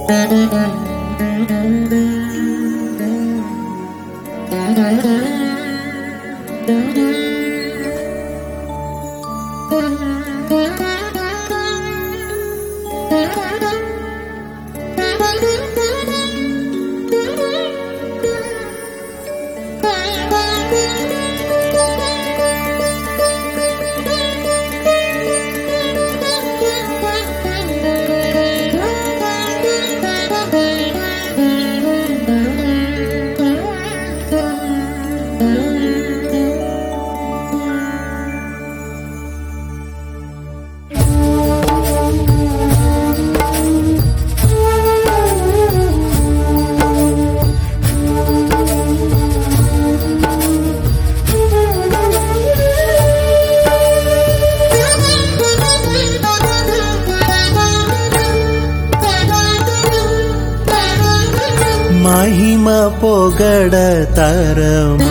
మహిమ పొగడతరమా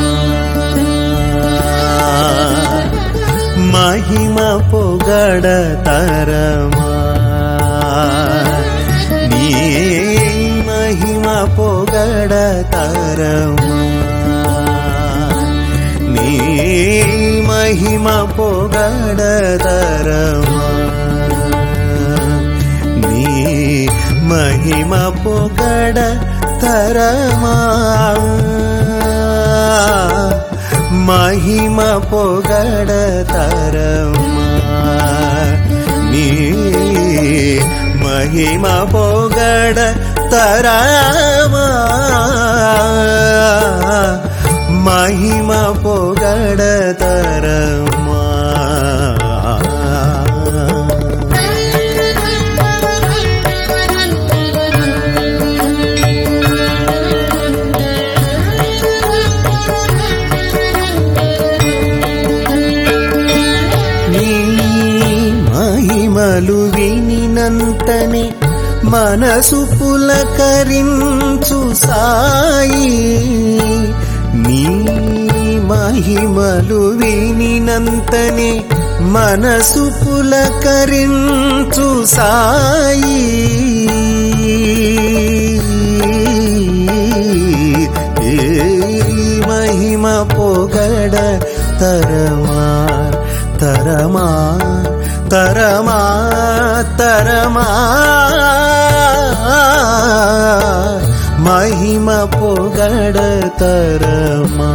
మహిమ పొగడతరమా నీ మహిమ పొగడతరమా నీ మహిమ పొగడతరమా నీ మహిమ పొగడ తరమా మహిమ పొగడతరమా నీ మహిమ పొగడతరమా మహిమ పొగడతరమా మహిమలు వినినంతనే మనసు పులకరించు సాయి నీ మహిమలు వినినంతనే మనసు పులకరించు సాయి మహిమ పొగడ తరమా తరమా తరమా తరమా మహిమ పొగడ తరమా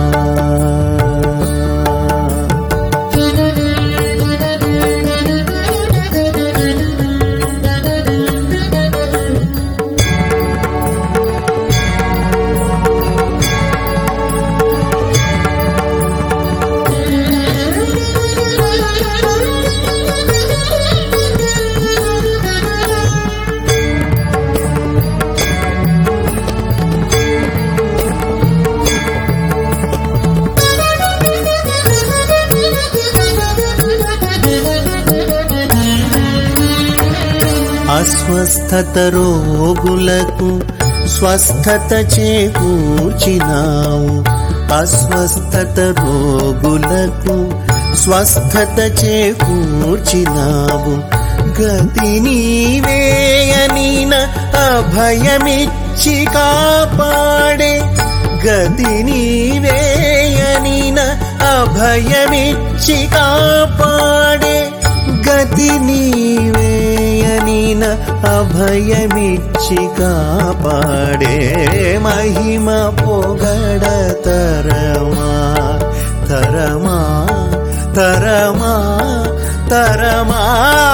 అస్వస్థత రోగులకు స్వస్థత చేకూర్చినావు అస్వస్థత రోగులకు స్వస్థత చేకూర్చినావు గతి నీవేయనిన అభయమిచ్చి కాపాడే గతి నీవేయనిన అభయమిచ్చి కాపాడే గతి నీవేయనిన అభయమిచ్చి కాపాడే మహిమ పొగడ తరమా తరమా తరమా తరమా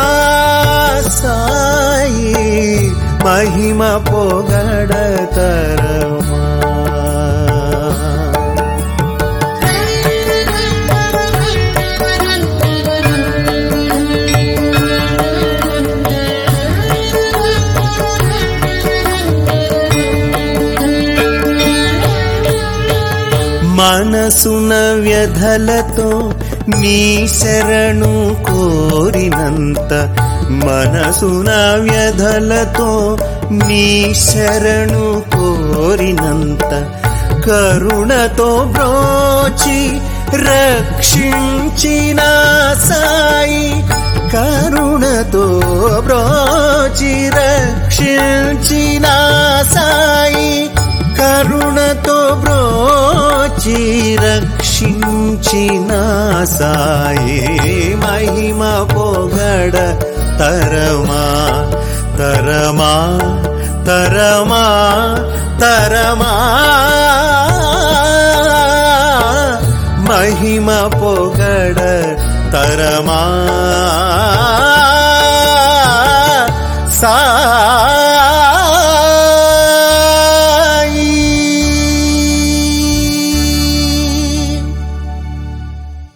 సాయి మహిమ పొగడ తరమా మనసున వ్యధలతో నీ శరణు కోరినంత మనసున వ్యధలతో నీ శరణు కోరినంత కరుణతో బ్రోచి రక్షించిన సాయి కరుణతో బ్రోచి రక్షించిన రక్షించిన సాయి కరుణతో బ్రోచి రక్షించిన సాయి మహిమ పొగడ తరమా తరమా తరమా తరమా మహిమ పొగడ తరమా